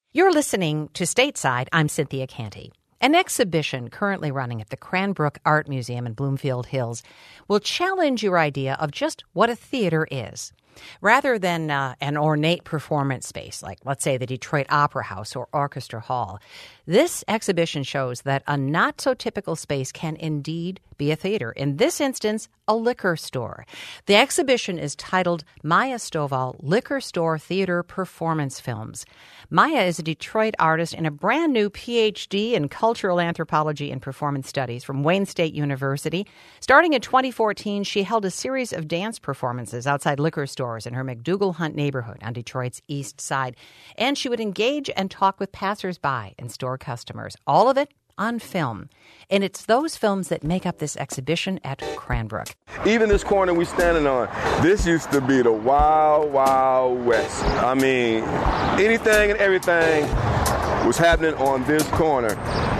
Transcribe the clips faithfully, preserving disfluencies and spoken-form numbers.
You're listening to Stateside. I'm Cynthia Canty. An exhibition currently running at the Cranbrook Art Museum in Bloomfield Hills will challenge your idea of just what a theater is. Rather than uh, an ornate performance space, like, let's say, the Detroit Opera House or Orchestra Hall, this exhibition shows that a not-so-typical space can indeed be a theater. In this instance, a liquor store. The exhibition is titled Maya Stovall Liquor Store Theater Performance Films. Maya is a Detroit artist and a brand new P H D in Cultural Anthropology and Performance Studies from Wayne State University. Starting in twenty fourteen, she held a series of dance performances outside liquor stores in her McDougal Hunt neighborhood on Detroit's east side. And she would engage and talk with passersby and store customers. All of it on film. And it's those films that make up this exhibition at Cranbrook. Even this corner we're standing on, this used to be the Wild, Wild West. I mean, anything and everything was happening on this corner.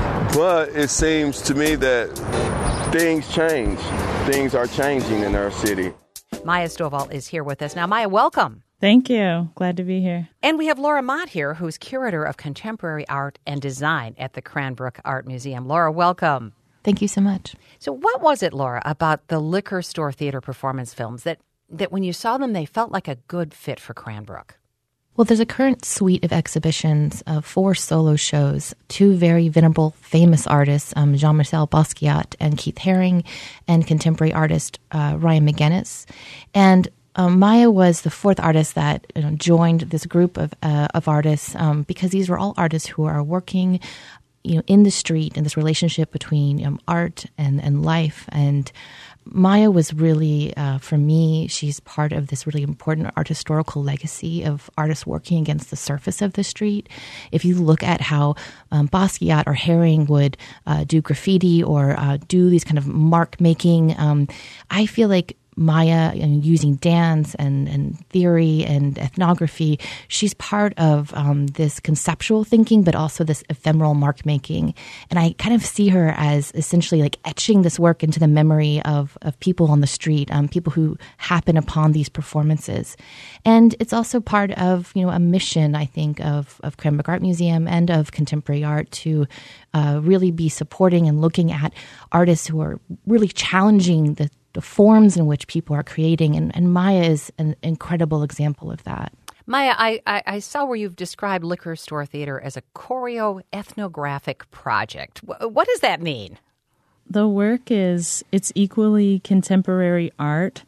But it seems to me that things change. Things are changing in our city. Maya Stovall is here with us. Now, Maya, welcome. Thank you. Glad to be here. And we have Laura Mott here, who's curator of contemporary art and design at the Cranbrook Art Museum. Laura, welcome. Thank you so much. So what was it, Laura, about the liquor store theater performance films that, that when you saw them, they felt like a good fit for Cranbrook? Well, there's a current suite of exhibitions of four solo shows, two very venerable, famous artists, um, Jean-Michel Basquiat and Keith Haring, and contemporary artist uh, Ryan McGinnis. And Um, Maya was the fourth artist that you know, joined this group of uh, of artists um, because these were all artists who are working, you know, in the street in this relationship between um, art and, and life. And Maya was really, uh, for me, she's part of this really important art historical legacy of artists working against the surface of the street. If you look at how um, Basquiat or Haring would uh, do graffiti or uh, do these kind of mark making, um, I feel like Maya, and using dance and, and theory and ethnography, she's part of um, this conceptual thinking, but also this ephemeral mark making. And I kind of see her as essentially like etching this work into the memory of, of people on the street, um, people who happen upon these performances. And it's also part of, you know, a mission, I think, of, of Cranbrook Art Museum and of contemporary art to uh, really be supporting and looking at artists who are really challenging the the forms in which people are creating. And, and Maya is an incredible example of that. Maya, I, I, I saw where you've described liquor store theater as a choreo-ethnographic project. W- what does that mean? The work is, it's equally contemporary art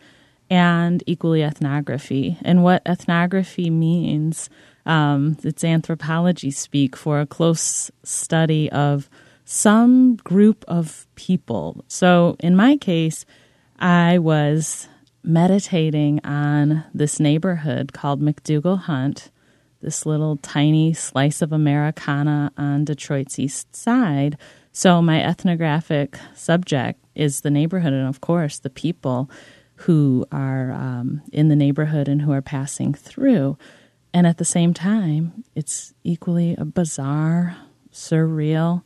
and equally ethnography. And what ethnography means, um, it's anthropology speak for a close study of some group of people. So in my case, I was meditating on this neighborhood called McDougal Hunt, this little tiny slice of Americana on Detroit's east side. So my ethnographic subject is the neighborhood and, of course, the people who are um, in the neighborhood and who are passing through. And at the same time, it's equally a bizarre, surreal,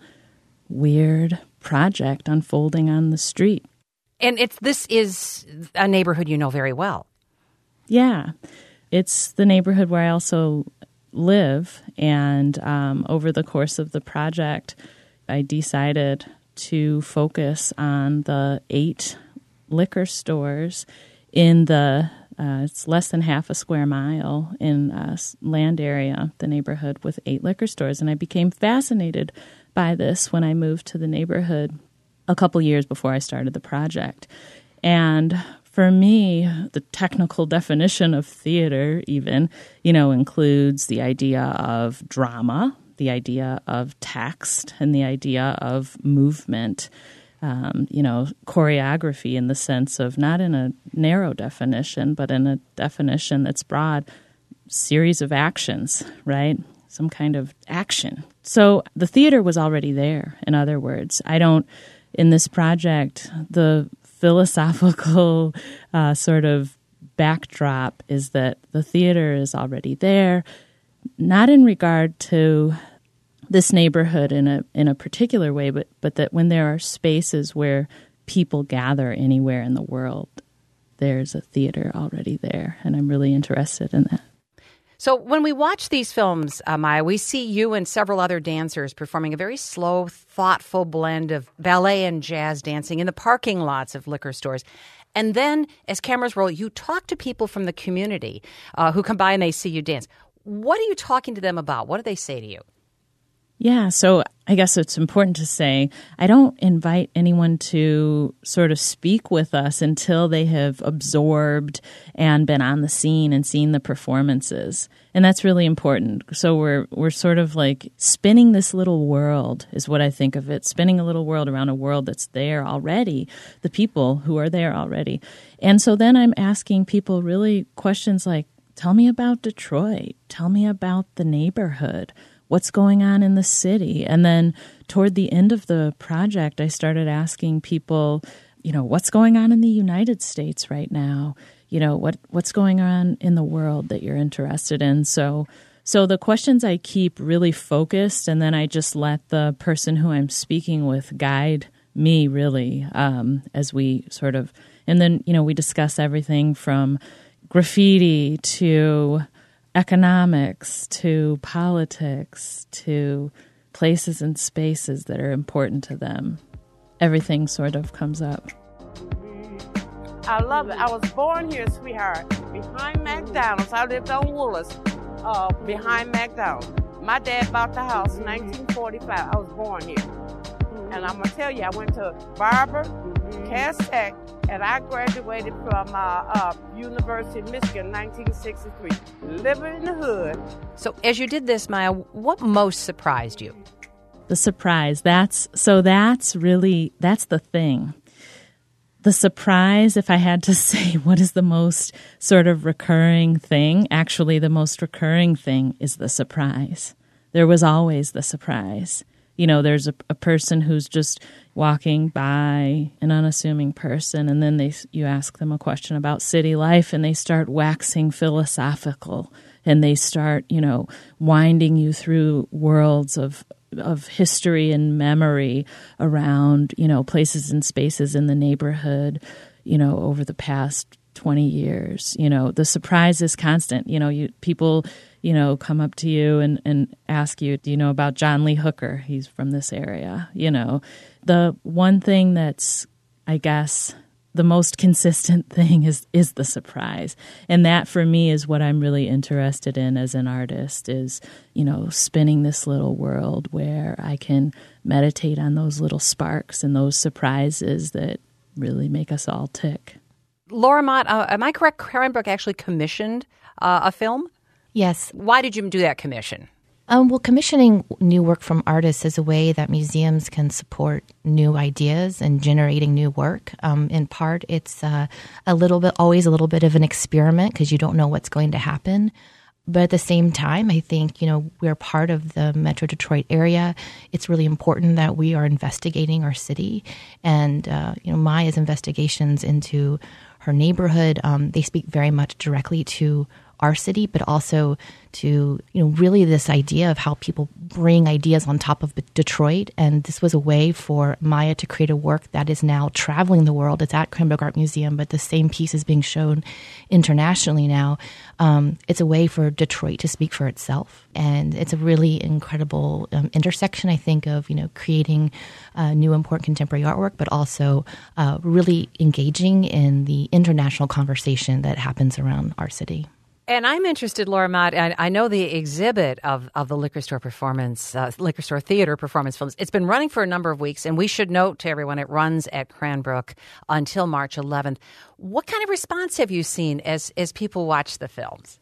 weird project unfolding on the street. And it's this is a neighborhood you know very well. Yeah. It's the neighborhood where I also live. And um, over the course of the project, I decided to focus on the eight liquor stores in the, uh, it's less than half a square mile in a land area, the neighborhood with eight liquor stores. And I became fascinated by this when I moved to the neighborhood a couple years before I started the project. And for me, the technical definition of theater even, you know, includes the idea of drama, the idea of text, and the idea of movement, um, you know, choreography in the sense of not in a narrow definition, but in a definition that's broad, series of actions, right? Some kind of action. So the theater was already there, in other words. I don't In this project, the philosophical uh, sort of backdrop is that the theater is already there, not in regard to this neighborhood in a in a particular way, but but that when there are spaces where people gather anywhere in the world, there's a theater already there, and I'm really interested in that. So when we watch these films, uh, Maya, we see you and several other dancers performing a very slow, thoughtful blend of ballet and jazz dancing in the parking lots of liquor stores. And then as cameras roll, you talk to people from the community uh, who come by and they see you dance. What are you talking to them about? What do they say to you? Yeah, so I guess it's important to say I don't invite anyone to sort of speak with us until they have absorbed and been on the scene and seen the performances. And that's really important. So we're we're sort of like spinning this little world is what I think of it, spinning a little world around a world that's there already, the people who are there already. And so then I'm asking people really questions like, tell me about Detroit, tell me about the neighborhood. What's going on in the city? And then toward the end of the project, I started asking people, you know, what's going on in the United States right now? You know, what what's going on in the world that you're interested in? So so the questions I keep really focused, and then I just let the person who I'm speaking with guide me really um, as we sort of, and then, you know, we discuss everything from graffiti to economics to politics to places and spaces that are important to them. Everything sort of comes up. I love it. I was born here, sweetheart, behind McDonald's. I lived on Woolers, uh, behind McDonald's. My dad bought the house in nineteen forty-five. I was born here. And I'm going to tell you, I went to Barber, Cass Tech, and I graduated from uh, uh, University of Michigan in nineteen sixty-three. Living in the hood. So as you did this, Maya, what most surprised you? The surprise. That's so that's really, that's the thing. The surprise, if I had to say what is the most sort of recurring thing, actually the most recurring thing is the surprise. There was always the surprise. You know, there's a, a person who's just walking by, an unassuming person, and then they you ask them a question about city life, and they start waxing philosophical, and they start, you know, winding you through worlds of of history and memory around, you know, places and spaces in the neighborhood, you know, over the past twenty years. You know, the surprise is constant. You know, you people, you know, come up to you and, and ask you, do you know about John Lee Hooker? He's from this area. You know, the one thing that's, I guess, the most consistent thing is is the surprise. And that, for me, is what I'm really interested in as an artist is, you know, spinning this little world where I can meditate on those little sparks and those surprises that really make us all tick. Laura Mott, uh, am I correct? Cranbrook actually commissioned uh, a film? Yes. Why did you do that commission? Um, well, commissioning new work from artists is a way that museums can support new ideas and generating new work. Um, in part, it's uh, a little bit, always a little bit of an experiment because you don't know what's going to happen. But at the same time, I think, you know, we're part of the Metro Detroit area. It's really important that we are investigating our city. And, uh, you know, Maya's investigations into her neighborhood, um, they speak very much directly to our city, but also to, you know, really this idea of how people bring ideas on top of Detroit. And this was a way for Maya to create a work that is now traveling the world. It's at Cranbrook Art Museum, but the same piece is being shown internationally now. Um, it's a way for Detroit to speak for itself. And it's a really incredible um, intersection, I think, of, you know, creating uh, new important contemporary artwork, but also uh, really engaging in the international conversation that happens around our city. And I'm interested, Laura Mott, I, I know the exhibit of, of the Liquor Store performance, uh, Liquor Store Theater performance films. It's been running for a number of weeks, and we should note to everyone it runs at Cranbrook until March eleventh. What kind of response have you seen as, as people watch the films?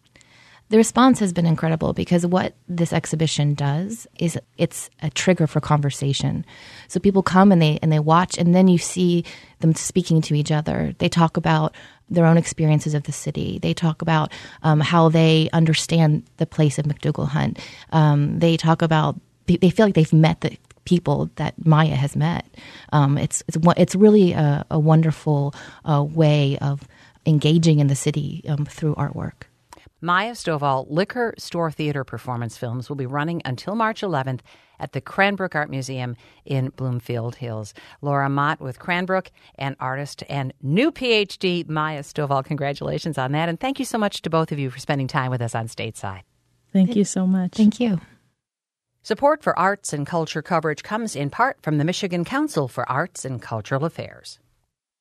The response has been incredible because what this exhibition does is it's a trigger for conversation. So people come and they and they watch, and then you see them speaking to each other. They talk about their own experiences of the city. They talk about um, how they understand the place of McDougal Hunt. Um, they talk about they feel like they've met the people that Maya has met. Um, it's it's it's really a, a wonderful uh, way of engaging in the city um, through artwork. Maya Stovall Liquor Store Theater performance films will be running until March eleventh at the Cranbrook Art Museum in Bloomfield Hills. Laura Mott with Cranbrook, and artist and new P H D Maya Stovall. Congratulations on that, and thank you so much to both of you for spending time with us on Stateside. Thank you so much. Thank you. Support for arts and culture coverage comes in part from the Michigan Council for Arts and Cultural Affairs.